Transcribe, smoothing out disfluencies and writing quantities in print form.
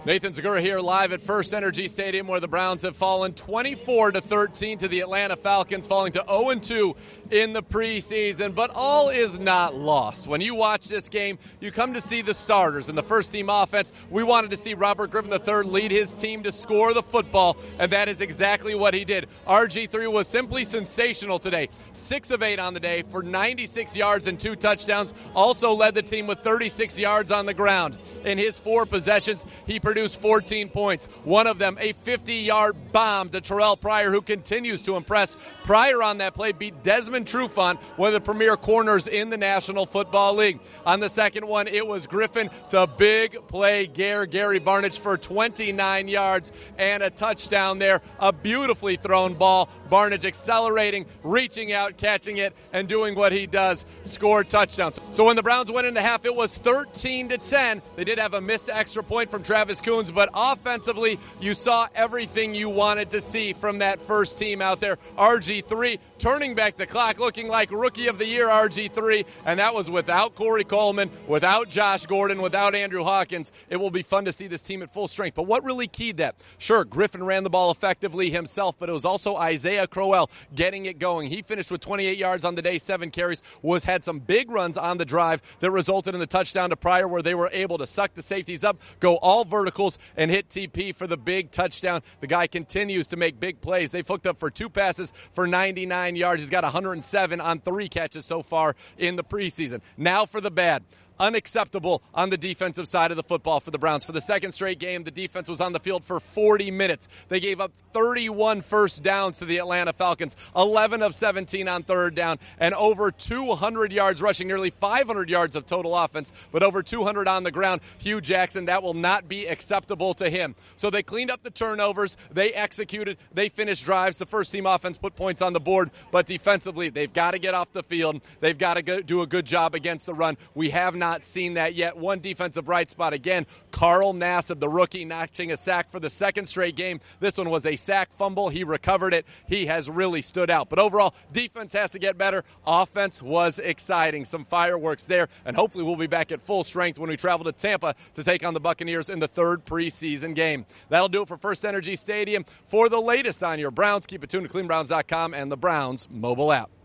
Nathan Zagura here live at First Energy Stadium, where the Browns have fallen 24-13 to the Atlanta Falcons, falling to 0-2 in the preseason. But all is not lost. When you watch this game, you come to see the starters and the first-team offense. We wanted to see Robert Griffin III lead his team to score the football, and that is exactly what he did. RG3 was simply sensational today. 6 of 8 on the day for 96 yards and 2 touchdowns. Also led the team with 36 yards on the ground. In his 4 possessions, he produced 14 points. One of them, a 50-yard bomb to Terrell Pryor, who continues to impress. Pryor on that play beat Desmond Trufant, one of the premier corners in the National Football League. On the second one, it was Griffin to big play Gary Barnidge for 29 yards and a touchdown there. A beautifully thrown ball. Barnidge accelerating, reaching out, catching it, and doing what he does, scored touchdowns. So when the Browns went into half, it was 13-10. They did have a missed extra point from Travis Coons, but offensively, you saw everything you wanted to see from that first team out there. RG3 turning back the clock, looking like Rookie of the Year RG3, and that was without Corey Coleman, without Josh Gordon, without Andrew Hawkins. It will be fun to see this team at full strength. But what really keyed that? Sure, Griffin ran the ball effectively himself, but it was also Isaiah Crowell getting it going. He finished with 28 yards on the day, 7 carries, had some big runs on the drive that resulted in the touchdown to Pryor, where they were able to suck the safeties up, go all verticals, and hit TP for the big touchdown. The guy continues to make big plays. They've hooked up for 2 passes for 99 yards. He's got 107 on 3 catches so far in the preseason. Now for the bad. Unacceptable on the defensive side of the football for the Browns. For the second straight game, the defense was on the field for 40 minutes. They gave up 31 first downs to the Atlanta Falcons, 11 of 17 on third down, and over 200 yards rushing, nearly 500 yards of total offense, but over 200 on the ground. Hugh Jackson, that will not be acceptable to him. So they cleaned up the turnovers. They executed. They finished drives. The first-team offense put points on the board, but defensively, they've got to get off the field. They've got to do a good job against the run. We have not seen that yet. One defensive bright spot again, Carl Nassib, the rookie, notching a sack for the second straight game. This one was a sack fumble. He recovered it. He has really stood out. But overall, defense has to get better. Offense was exciting. Some fireworks there, and hopefully we'll be back at full strength when we travel to Tampa to take on the Buccaneers in the 3rd preseason game. That'll do it for First Energy Stadium. For the latest on your Browns, keep it tuned to ClevelandBrowns.com and the Browns mobile app.